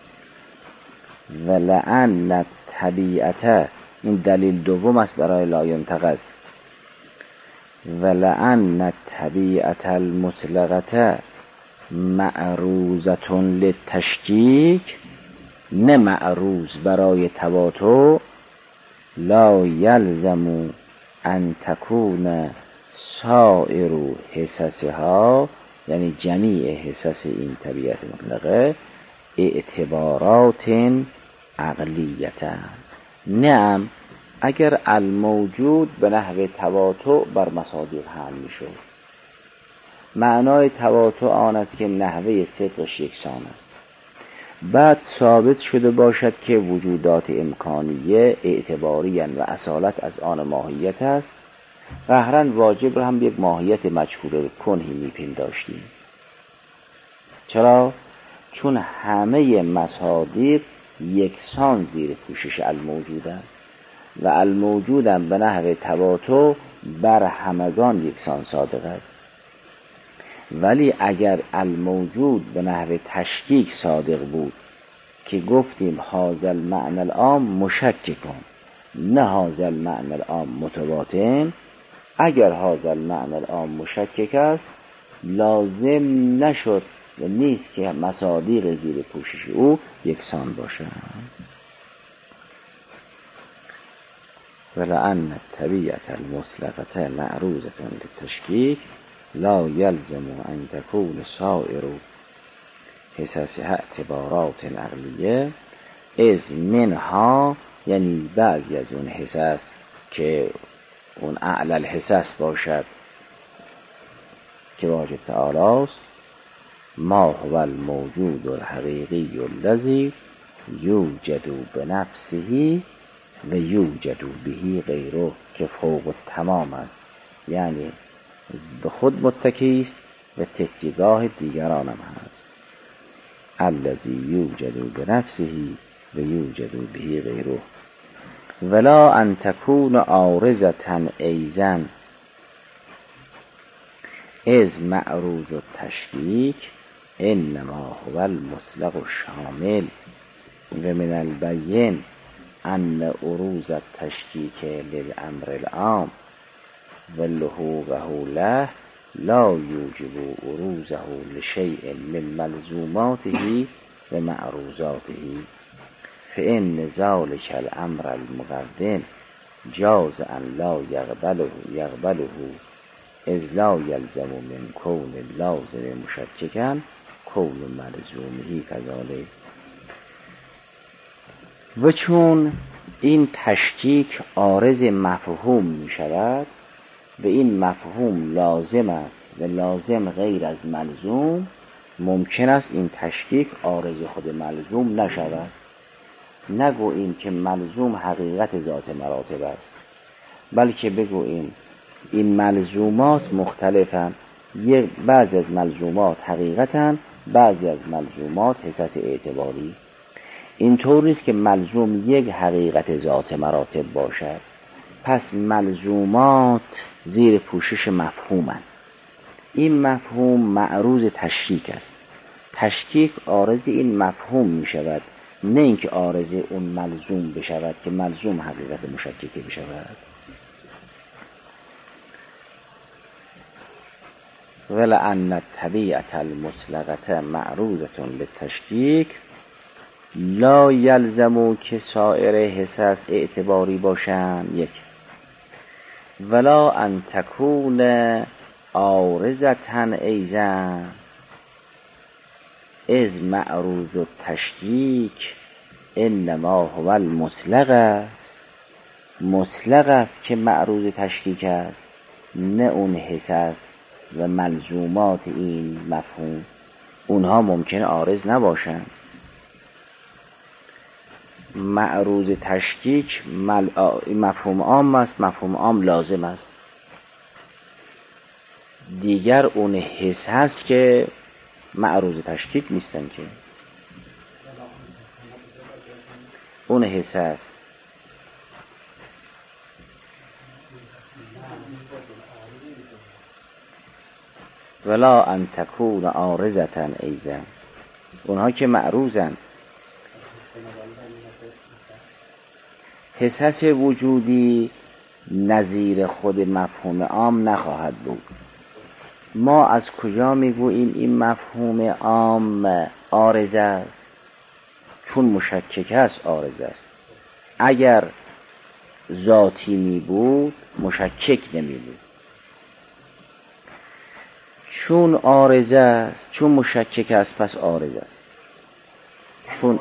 ولعن الطبیعت، این دلیل دوم است برای لا ینتقض. ولعن الطبیعت المطلقه معروضة للتشکیک، نه معروض برای تواتر. لا یلزم ان تکون سائر حصصها، یعنی جمیع حصص این طبیعت مطلقه، اعتبارات عقلیتا. نعم اگر الموجود به نحو تواتر بر مصادیق حمل می شد. معنای تواتر آن است که نحوه صدقش یکسان است. بعد ثابت شده باشد که وجودات امکانیه اعتباری و اصالت از آن ماهیت است. قهرن واجب را هم یک ماهیت مجهول کنهی میپنداشتیم. چرا؟ چون همه مصادیق یکسان زیر پوشش الموجودند و الموجودم به نحو تواتر بر همگان یکسان صادق است. ولی اگر الموجود به نحو تشکیک صادق بود که گفتیم هذا المعنى العام مشککون، نه هذا المعنى العام متواتن، اگر هذا المعنى العام مشکک است لازم نشد و نیست که مصادیق زیر پوشش او یکسان باشند. ولأن الطبیعة المطلقة معروضة للتشکیک لا یلزم ان تكون سائر حصصها اعتبارات عقلیه از منها، یعنی بعضی از اون حصص که اون اعلی الحصص باشد که واجب تعالی است، ما هو الموجود الحقیقی الذی یوجد بنفسه و یوجد به غیره، که فوق التمام است، یعنی به خود متکی است و تکیهگاه دیگران هم هست. الذی یوجد بنفسه و یوجد به غیره ولا ان تکون عارضة ایضا از معروض التشکیک انما هو المطلق الشامل و من البین ان عروض التشکیک للامر العام و لحوقه له لا یوجب عروضه لشیء من ملزوماته و معروضاته، فإن ذلك الامر المقدم جاز ان لا یقبله یقبله اذ لا یلزم من کون اللازم مشککا کون ملزومه کذالک. و چون این تشکیک عارض مفهوم می شود و این مفهوم لازم است و لازم غیر از ملزوم، ممکن است این تشکیک عارض خود ملزوم نشود. نگوییم که ملزوم حقیقت ذات مراتب است، بلکه بگوییم این ملزومات مختلفن، یک بعضی از ملزومات حقیقتن، بعضی از ملزومات حصص اعتباری. اینطور نیست که ملزوم یک حقیقت ذات مراتب باشد. پس ملزومات زیر پوشش مفهومن. این مفهوم معروض تشکیک است. تشکیک عارض این مفهوم می شود، نه اینکه عارض اون ملزوم بشود که ملزوم حقیقت مشککه بشود. ولأن الطبیعة المطلقة معروضة للتشکیک لا یلزم که سایر حساس اعتباری باشند. یک، ولا ان تکون عارضة ایضا از معروض التشکیک انما هو المطلق است. مطلق است که معروض تشکیک است، نه اون حساس و ملزومات این مفهوم، اونها ممکن عارض نباشند. معروض تشکیک مفهوم عام است، مفهوم عام لازم است. دیگر اون حس هست که معروض تشکیک نیستن، که اون حس هست. ولا ان تکون عارضة ایضا، اونها که معروضن. حساس وجودی نظیر خود مفهوم عام نخواهد بود. ما از کجا میگوییم این مفهوم عام عارض است؟ چون مشکک است عارض است. اگر ذاتی می بود مشکک نمی بود. چون عارض است، چون مشکک است پس عارض است. چون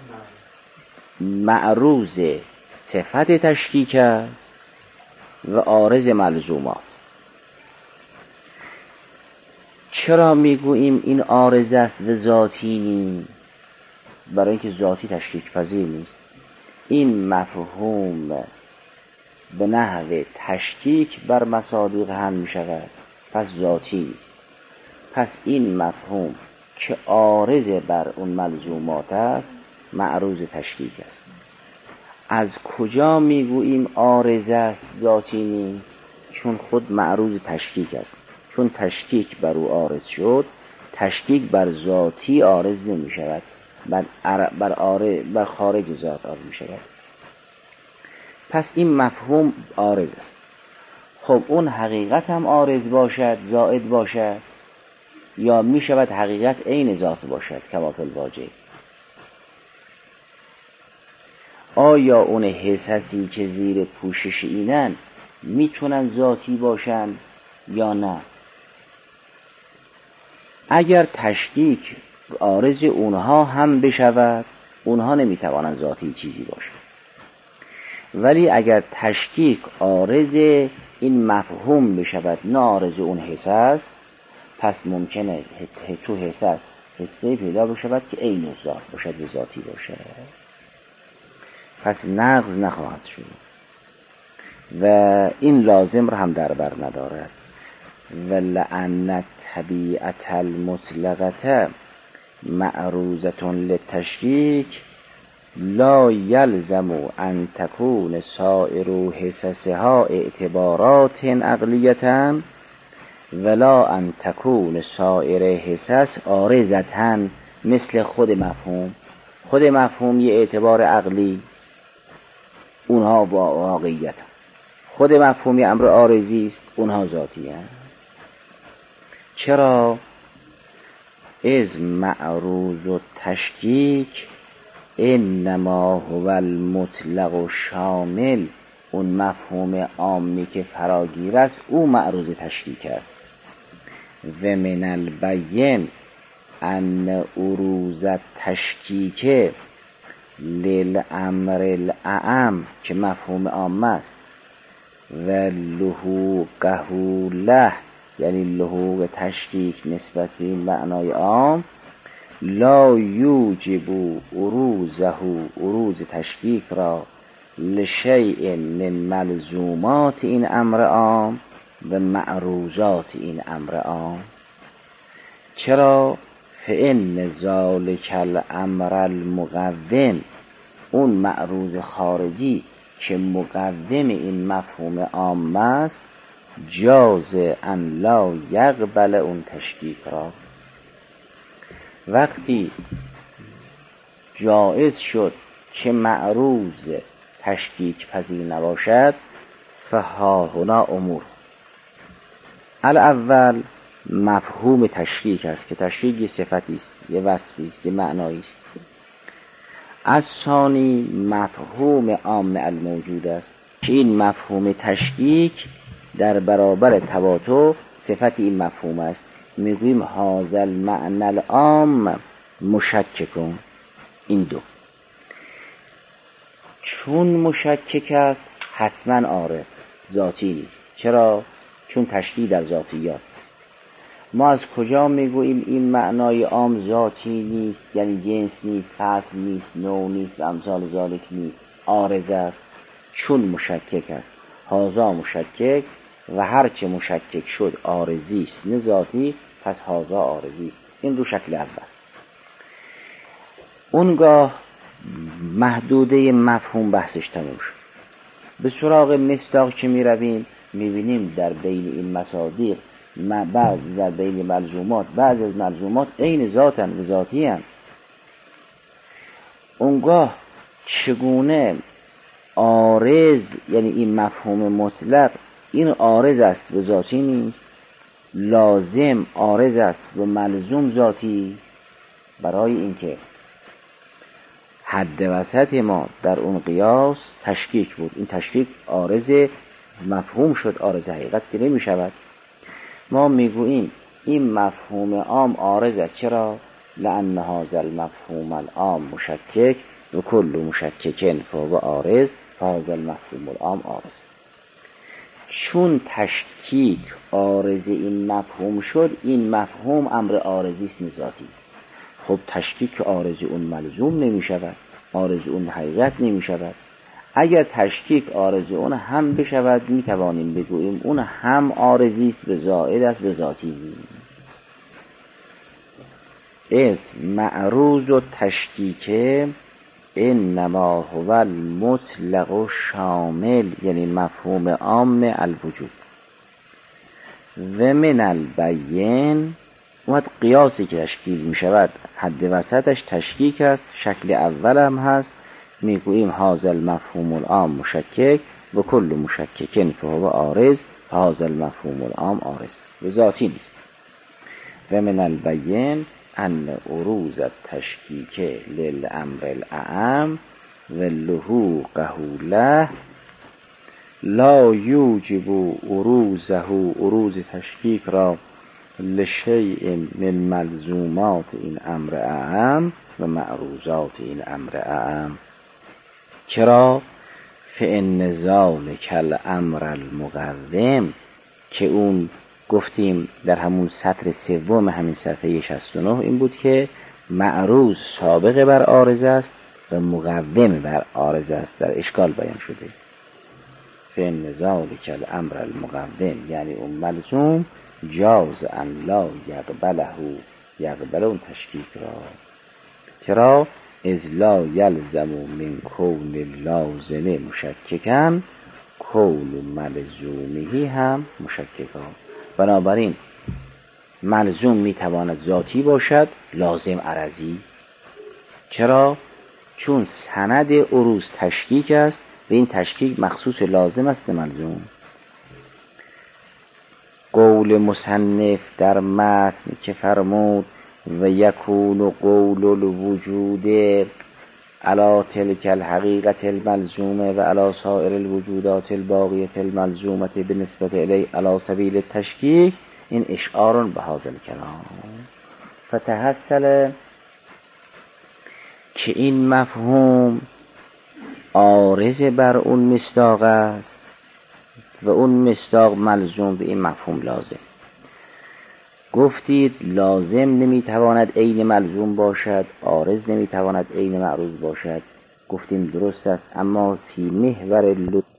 معروض صفت تشکیک است و عارض ملزومات. چرا میگوییم این عارض است و ذاتی نیست؟ برای اینکه ذاتی تشکیک پذیر نیست. این مفهوم به نحو تشکیک بر مصادیق هم می شود، پس ذاتی است. پس این مفهوم که عارض بر اون ملزومات است معروض تشکیک است. از کجا میگوییم عارض است ذاتی نیست؟ چون خود معروض تشکیک است. چون تشکیک بر او عارض شد، تشکیک بر ذاتی عارض نمی شود، بر, بر, عارض بر خارج ذات عارض می شود. پس این مفهوم عارض است. خب اون حقیقت هم عارض باشد، زائد باشد، یا می شود حقیقت عین ذات باشد کما فی الواجب. آیا اون حساسی که زیر پوشش اینن میتونن ذاتی باشن یا نه؟ اگر تشکیک عارض اونها هم بشود، اونها نمیتوانن ذاتی چیزی باشن. ولی اگر تشکیک عارض این مفهوم بشود، نه عارض اون حساس، پس ممکنه تو حساس حسه پیدا بشود که عین ذات باشد و ذاتی باشد، پس نقض نخواهد شد و این لازم را هم در بر ندارد. ولأن الطبیعة المطلقة معروضة للتشکیک لا یلزم ان تکون سائر حسسها اعتبارات عقلیة ولا ان تکون سائر حسس عارضة مثل خود مفهوم. خود مفهوم یه اعتبار عقلی است، اونها با واقعیت. خود مفهومی امر عارضی است، اونها ذاتی هست. چرا؟ از معروض و تشکیک انما هو المطلق و شامل، اون مفهوم عامی که فراگیر است او معروض تشکیک است. و من البین ان عروض تشکیک للامر الاعم که مفهوم عام است و لحوقه له، یعنی لحوق تشکیک نسبت به این معنای عام، لا یوجب عروضه، عروض تشکیک را لشیء من ملزومات این امر عام و معروضات این امر عام. چرا؟ فإن ذلک الامر المقوم، اون معروض خارجی که مقوم این مفهوم عام است، جاز ان لا یقبل اون تشکیک را. وقتی جایز شد که معروض تشکیک پذیر نباشد، فها هنا امور. الاول مفهوم تشکیک است که تشکیک یه صفتی است، یه وصفی است، یه معنایی است. از ثانی مفهوم عام الموجود است که این مفهوم تشکیک در برابر تواتر صفت این مفهوم است. میگوییم هذا المعنى العام مشککون. این دو چون مشکک است حتما عارض است، ذاتی نیست. چرا؟ چون تشکیک در ذاتیات است. ما از کجا میگوییم این معنای عام ذاتی نیست، یعنی جنس نیست، فصل نیست، نوع نیست و امثال ذالک نیست، عارض است؟ چون مشکک است. هذا مشکک و هرچه مشکک شد عارضی است نه ذاتی، پس هذا عارضی است. این رو شکل اول. اونگاه محدوده مفهوم بحثش تموم شد. به سراغ مصداق که می رویم میبینیم در بین این مصادیق بعض در بین ملزومات بعض از ملزومات عین ذاتن و ذاتی هستند. اونگاه چگونه عارض، یعنی این مفهوم مطلق، این عارض است و ذاتی نیست، لازم عارض است و ملزوم ذاتی؟ برای اینکه حد وسط ما در اون قیاس تشکیک بود. این تشکیک عارض مفهوم شد، عارض حقیقت که نمی شود. ما میگوییم این مفهوم عام عارض است. چرا؟ لأن هذا المفهوم العام مشکک و کل مشککن فهو عارض فهذا المفهوم العام عارض. چون تشکیک عارض این مفهوم شد، این مفهوم امر عارضی است نه ذاتی. خب تشکیک عارض اون ملزوم نمی شود، عارض اون حقیقت نمی شود. اگر تشکیک عارض اون هم بشود می توانیم بگوییم اون هم عارضی است و زائد است و ذاتی نیست. اسم معروض و تشکیک انما هو المطلق شامل، یعنی مفهوم عام الوجود. و من البین اومد قیاسی که تشکیل می شود حد وسطش تشکیک است. شکل اول هم هست، میگوییم هذا المفهوم العام مشکک و کل مشککن فهو عارض هذا المفهوم العام عارض و ذاتی نیست. و من البین ان عروض التشکیک للامر الاعم و لحوقه له لا یوجب عروضه عروض تشکیک را لشیء من ملزومات این امر اعم و معروضات این امر اعم. چرا؟ فإن ذلک الامر المقوم، که اون گفتیم در همون سطر سوم همین صفحه شصت و نه این بود که معروض سابق بر عارض است و مقوم بر عارض است. در اشکال بیان شده. فإن ذلک الامر المقوم یعنی اون ملزوم جاز ان لا یقبله یقبل اون تشکیک را. چرا؟ از لا یلزم من کون لازم مشککن کون ملزومه هم مشککان. بنابراین ملزوم میتواند ذاتی باشد، لازم عرضی. چرا؟ چون سند عروض تشکیک است و این تشکیک مخصوص لازم است ملزوم. قول مصنف در متن که فرمود و یکون قول الوجود علی تلک الحقیقت الملزومه و علی سائر الوجودات الباقیت الملزومه بالنسبت الی علی سبیل التشکیک، این اشعار به هذا الکلام. فتحصل که این مفهوم عارض بر اون مصداق است و اون مصداق ملزوم به این مفهوم لازم. گفتید لازم نمیتواند عین ملزوم باشد، عارض نمیتواند عین معروض باشد. گفتیم درست است، اما فی محور